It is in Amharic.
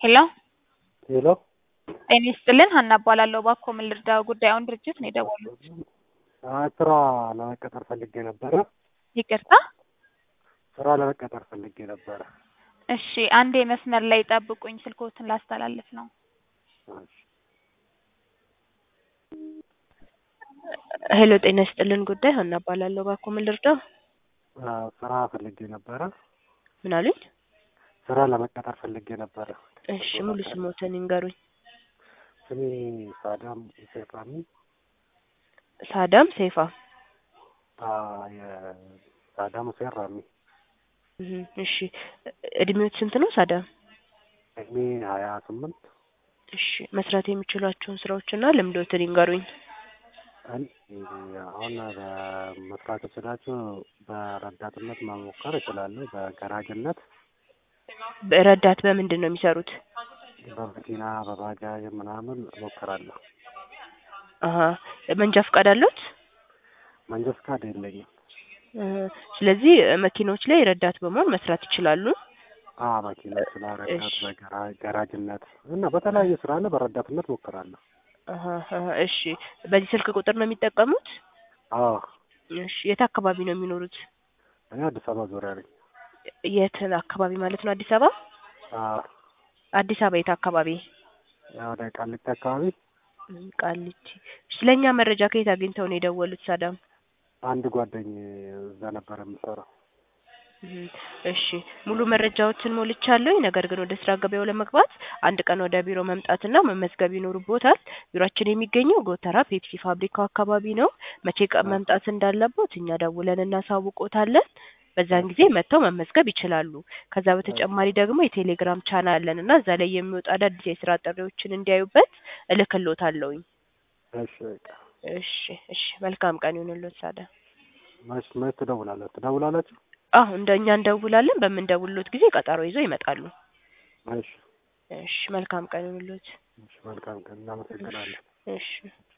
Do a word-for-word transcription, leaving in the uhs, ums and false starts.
ሄሎ ሄሎ ጤና ይስጥልን ሀና እባላለሁ። እባክዎ ምን ልርዳዎ? ጉዳዩን ድርጅት ነው የደወሉት? አይ ስራ ለመቀጠር ፈልጌ ነበረ። ይቅርታ? ስራ ለመቀጠር ፈልጌ ነበረ። እሺ አንዴ መስመር ላይ ጠብቁኝ፣ ስልክዎትን ላስተላልፍ ነው። እሺ ሄሎ ጤና ይስጥልን ጉዳይ ሀና እባላለሁ። እባክዎ ምን ልርዳዎ? አዎ ስራ ፈልጌ ነበረ። ምን አሉኝ? ስራ ለመቀጠር ፈልጌ ነበረ። እሺ ሙሉ ስሞትን ይንገሩኝ። ስሜ ሳዳም ሰይፋሚ። ሳዳም ሰይፋ። አዎ የሳዳም ሰይፋሚ። እህ እሺ እድሜዎት ስንት ነው ሳዳም? እድሜ ሀያ ስምንት እሺ መስራት የሚችሏቸውን ስራዎችና ልምዶትን ይንገሩኝ። አሁን በመስራት እችላለሁ። በረዳትነት መሞከር እችላለሁ። በገራጅነት በረዳት በምንድን ነው የሚሰሩት? በመኪና በባጃጅ ምናምን እሞክራለሁ። አሀ መንጃ ፈቃድ አለዎት? መንጃ ፈቃድ የለኝም። ስለዚህ መኪኖች ላይ ረዳት በመሆን መስራት ይችላሉ? አዎ መኪኖች ላይ ረዳት፣ በገራጅነት እና በተለያየ ስራ ላይ በረዳትነት እሞክራለሁ። አሀ እሺ በዚህ ስልክ ቁጥር ነው የሚጠቀሙት? አዎ። እሺ የት አካባቢ ነው የሚኖሩት? እኔ አዲስ አበባ ዙሪያ ነኝ። የት አካባቢ ማለት ነው? አዲስ አበባ? አዎ። አዲስ አበባ የት አካባቢ? ወደ ቃሊቲ አካባቢ። ቃሊቲ። ስለኛ መረጃ ከየት አግኝተው ነው የደወሉት ሳዳም? አንድ ጓደኛዬ እዛ ነበር የምሰራው። እሺ ሙሉ መረጃዎችን ሞልቻለሁኝ። ነገር ግን ወደ ስራ ገበያው ለመግባት አንድ ቀን ወደ ቢሮ መምጣትና መመዝገብ ይኖርብዎታል። ቢሮአችን የሚገኘው ጎተራ ፔፕሲ ፋብሪካው አካባቢ ነው። መቼ ቀን መምጣት እንዳለቦት እኛ ደውለን እናሳውቅዎታለን። በዛን ጊዜ መጥተው መመዝገብ ይችላሉ። ከዛ በተጨማሪ ደግሞ የቴሌግራም ቻናል አለን እና እዛ ላይ የሚወጡ አዳዲስ የስራ ጥሪዎችን እንዲያዩበት እልክልዎታለሁኝ። እሺ እሺ እሺ መልካም ቀን ይሁንልዎት ሳዳም። መች መች ትደውላላችሁ ትደውላላችሁ? አዎ እንደኛ እንደውላለን። በምንደውልዎት ጊዜ ቀጠሮ ይዘው ይመጣሉ። እሺ እሺ መልካም ቀን ይሁንልዎት። እሺ መልካም ቀን። እናመሰግናለን። እሺ